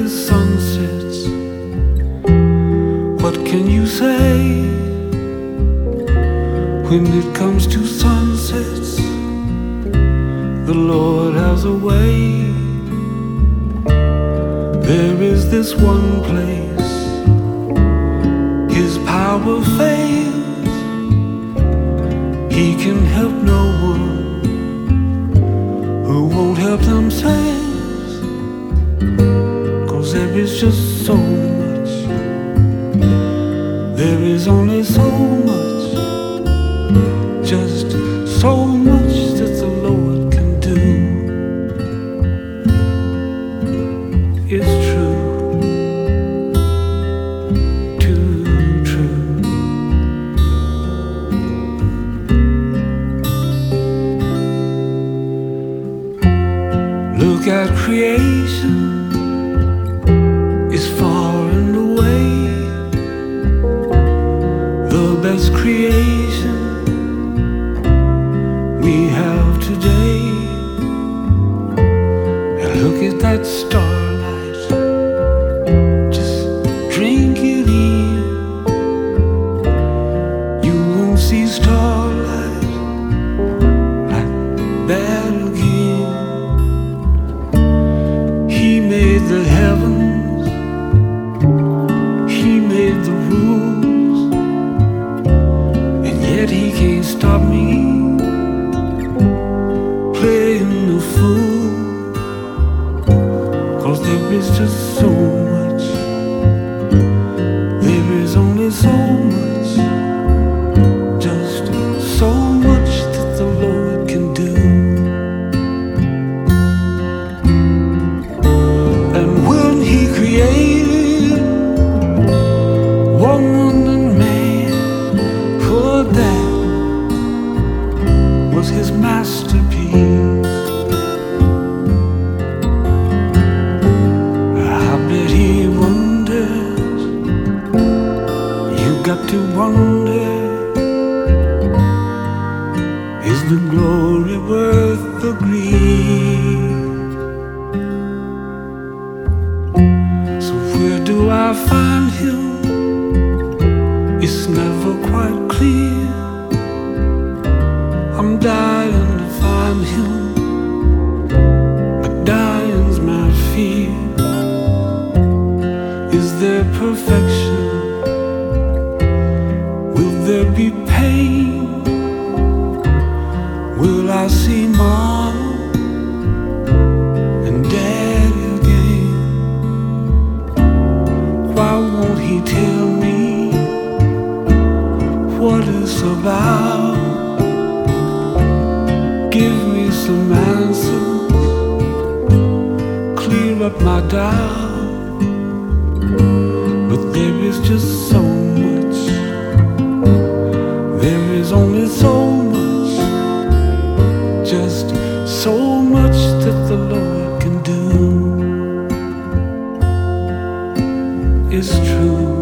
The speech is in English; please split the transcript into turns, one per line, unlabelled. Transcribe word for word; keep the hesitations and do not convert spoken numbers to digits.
his sunsets. What can you say when it comes to sunsets? The Lord has a way. There is this one place his power fails. He can help no one who won't help themselves, 'cause there is just so much. There is only so much, just so much that the Lord can do. It's true, too true. Look at creation, it's far and away the best creation we have today. And look at that starlight, just drink it in. You won't see starlight like that again. He made the heavens, he made the rules, and yet he can't stop me playing the fool. 'Cause there is just so much, there is only so much, just so much that the Lord can do. And when he created woman and man, for that was his masterpiece. I bet he wonders, you got to wonder, is the glory worth the greed? So where do I find him? It's never quite clear. I'm dying to find him, but dying's my fear. Is there perfection? Will there be pain? Will I see Mom and Daddy again? Why won't he tell me what it's about? Give me some answers, clear up my doubt. But there is just so much, there is only so much, just so much that the Lord can do. It's true.